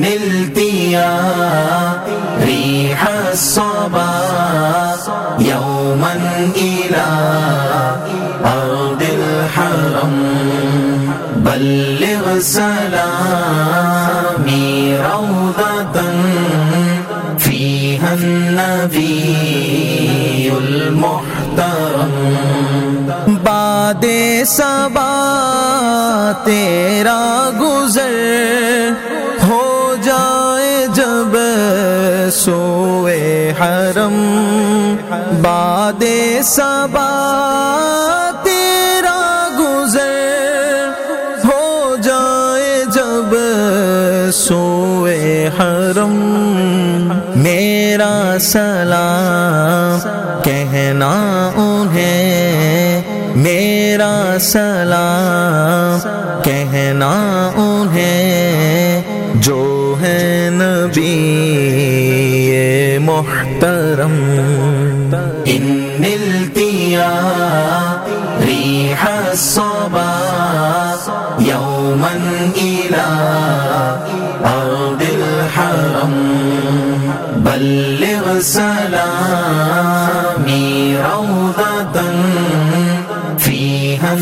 نلت يا ريح الصبا يوما إلى أرض الحرم بلغ سلامي روضة فيها النبي المحترم باد صبا تیرا گزر ہو جائے جب سوئے حرم باد صبا تیرا گزر ہو جائے جب سوئے حرم میرا سلام کہنا انہیں میرا سلام کہنا انہیں جو ہے نبی محترم ان نلت يا ريح الصبا يوما إلى أرض الحرم بلغ سلامي روضة فيها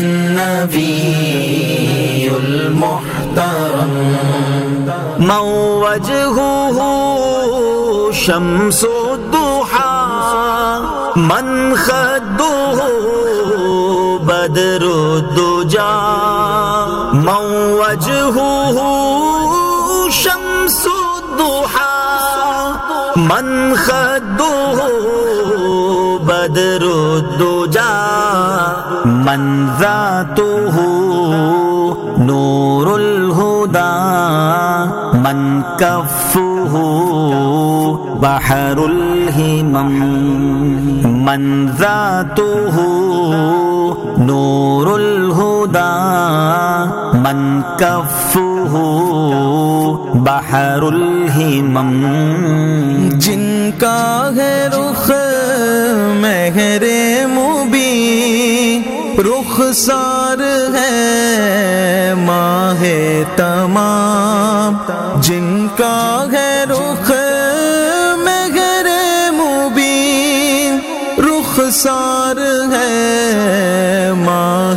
النبي المحترم من وجهه شمس الضحى من خده بدر الدجى من وجهه شمس الضحى من خده بدر الدجى من ذاته نور الهدى من كفه بحر الهمم من ذاته نور الهدى من كفه بحر الهمم جن کا ہے رخ مہر مبین رخسار ہے ماہ تمام جن کا ہے رخ مہر مبین رخسار ہے ماہ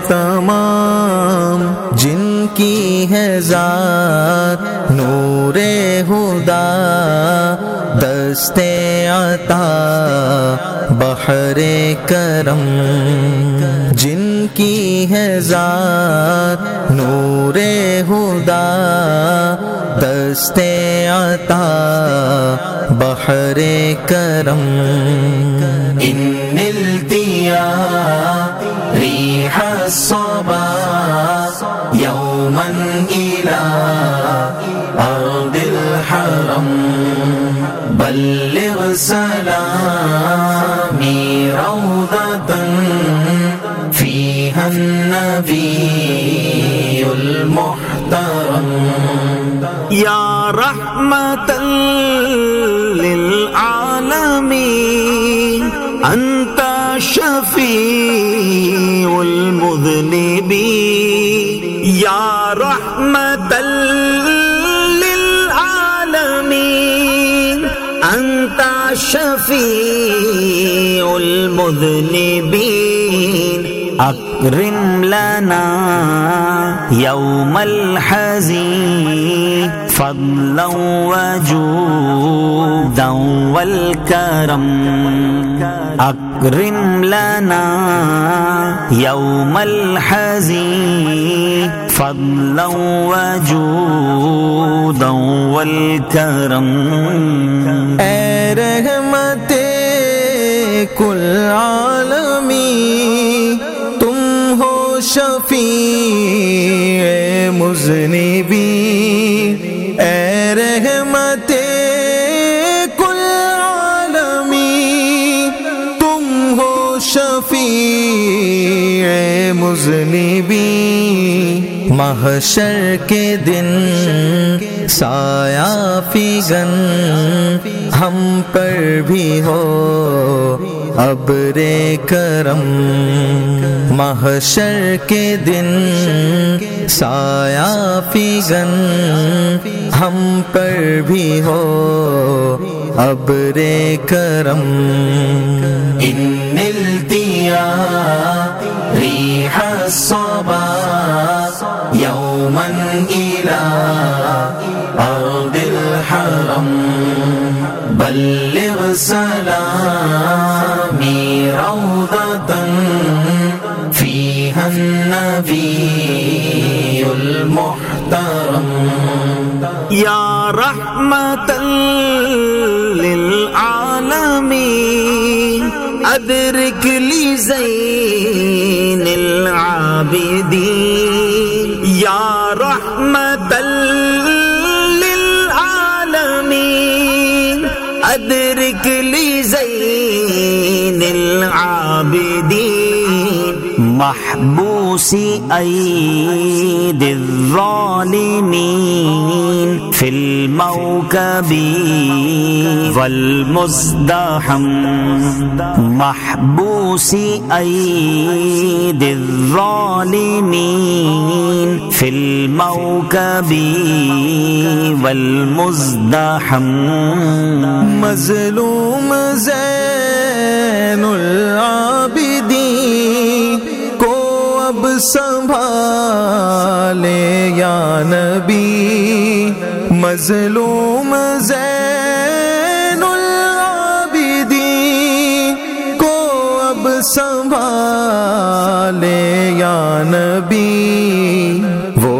تمام جن کی ہے ذات نور ہدا دست عطا بحر کرم جن کی ہے ذات نور ہدا دست عطا بحر کرم ان نلت يا ريح الصبا يوما إلى أرض الحرم بلغ سلامي روضة فيها النبي المحترم يا رحمة للعالمين أنت شفيع المذنبين يا رحمة للعالمين أنت شفيع المذنبين أكرم لنا يوم الحزين فضلا وجودا والكرم أكرم لنا يوم الحزين فضلا وجودا والكرم اے رحمت کل عالمی تم ہو شفیع مذنبین اے رحمت کل عالمی تم ہو شفیع مذنبین محشر کے دن سایہ فگن ہم پر بھی ہو ابر کرم محشر کے دن سایہ فیضن ہم پر بھی ہو ابر کرم ان نلتیا ریح الصبا یوما الى ارض الحرم بلغ سلامی روضة فيها النبي المحترم یا رحمت للعالمین ادرک لی زین العابدین یا رحمت للعالمین ادرک لی زین العابدین محبوسی اید الظالمین فی الموکب والمزدحم محبوسی اید الظالمین فی الموکب والمزدحم مظلوم زین العابدین کو اب سنبھالے یا نبی مظلوم زین العابدین کو اب سنبھالے یا نبی وہ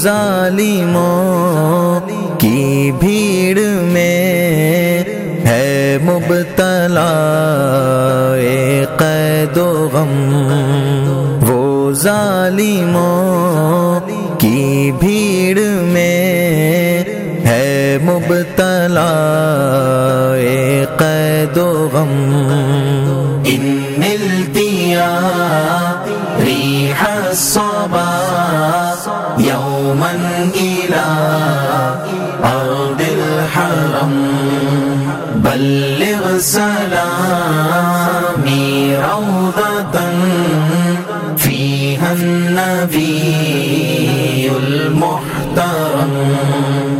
ظالموں کی بھیڑ میں ہے مبتلا قید و غم وہ ظالموں کی بھیڑ میں ہے مبتلا قید و غم ان نلتیا ریح الصبا یوما الى ارض الحرم بلغ سلامی روضة فيها النبي المحترم